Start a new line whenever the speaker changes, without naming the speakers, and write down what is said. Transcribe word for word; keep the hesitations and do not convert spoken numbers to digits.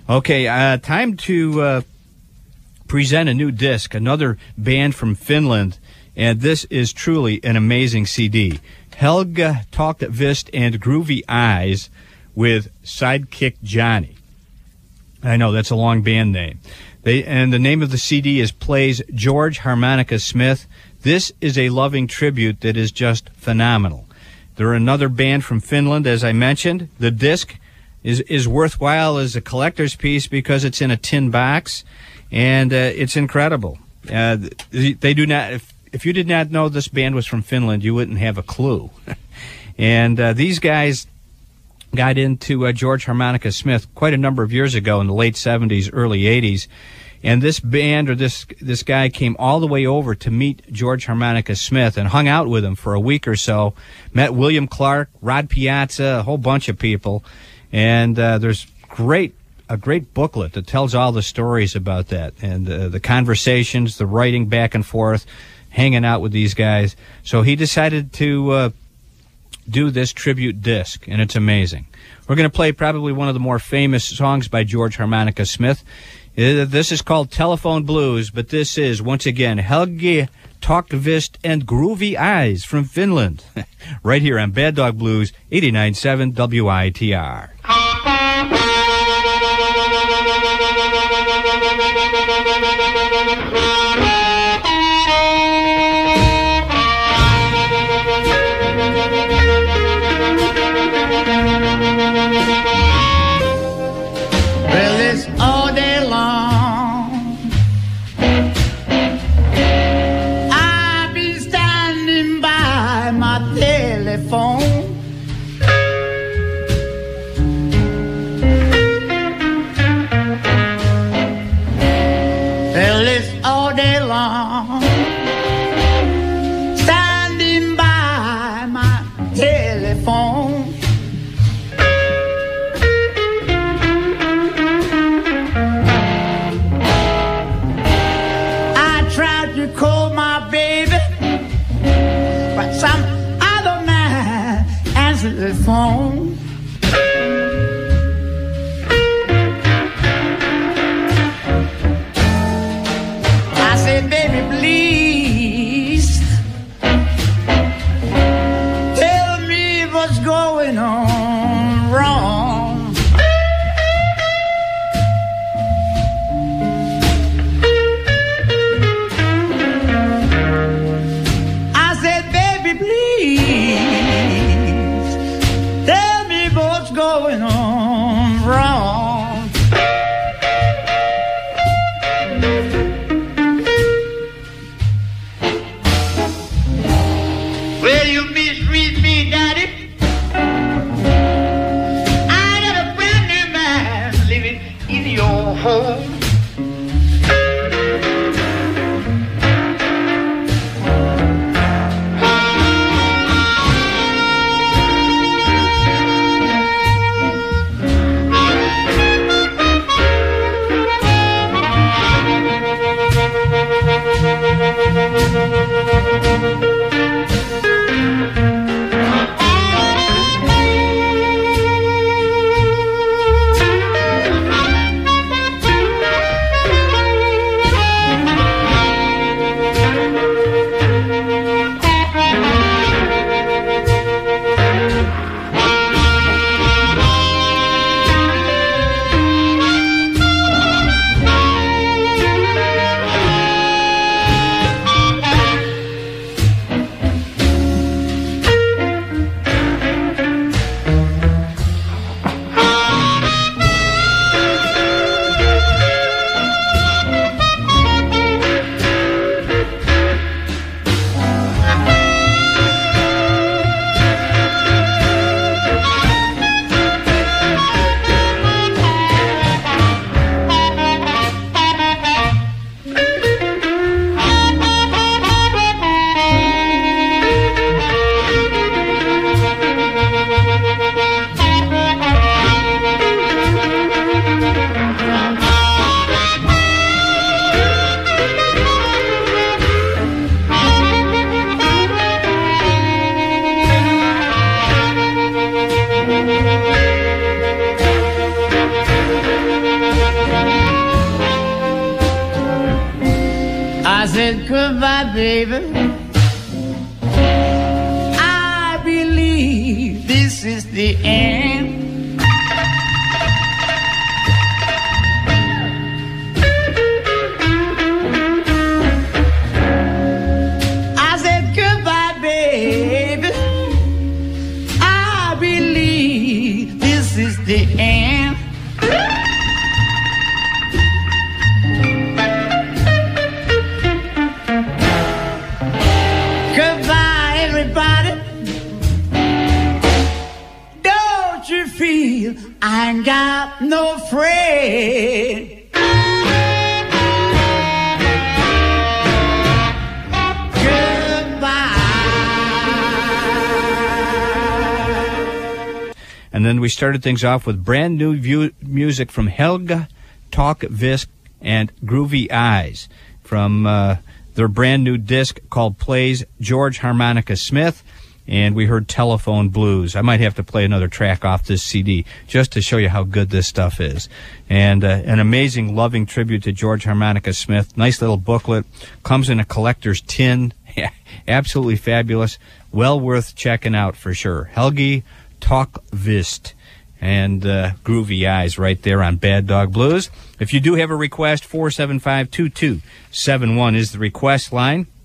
Okay, uh, time to uh, present a new disc, another band from Finland, and this is truly an amazing C D. Helga Tokvist and Groovy Eyes with Sidekick Johnny. I know, that's a long band name. They, and the name of the C D is Plays George Harmonica Smith. This is a loving tribute that is just phenomenal. They're another band from Finland, as I mentioned. The disc is, is worthwhile as a collector's piece because it's in a tin box, and uh, it's incredible. Uh, they do not... If, if you did not know this band was from Finland, you wouldn't have a clue. And uh, these guys got into uh, George Harmonica Smith quite a number of years ago in the late seventies, early eighties. And this band, or this this guy, came all the way over to meet George Harmonica Smith and hung out with him for a week or so. Met William Clark, Rod Piazza, a whole bunch of people. And uh, there's great a great booklet that tells all the stories about that. And uh, the conversations, the writing back and forth, hanging out with these guys. So he decided to uh, do this tribute disc, and it's amazing. We're going to play probably one of the more famous songs by George Harmonica Smith. This is called Telephone Blues, but this is, once again, Helgi Tokvist and Groovy Eyes from Finland. Right here on Bad Dog Blues, eighty-nine point seven W I T R.
Well, it's all day long. I've been standing by my telephone. Well, it's all day long. Standing by my telephone. Call my baby, but some other man answered the phone. I said, baby, please tell me what's going on wrong. Going on wrong. Well, you mistreat me, Daddy. I got a brand new man living in your home. said goodbye, baby. I believe this is the end. I said goodbye, baby. I believe this is the end. Goodbye, everybody. Don't you feel I ain't got no friend?
And then we started things off with brand new view- music from Helga Talkvisk and Groovy Eyes from uh, their brand new disc called Plays George Harmonica Smith. And we heard Telephone Blues. I might have to play another track off this C D just to show you how good this stuff is. And uh, an amazing, loving tribute to George Harmonica Smith. Nice little booklet. Comes in a collector's tin. Absolutely fabulous. Well worth checking out for sure. Helgi Talkvist and uh, Groovy Eyes right there on Bad Dog Blues. If you do have a request, four seven five, two two seven one is the request line.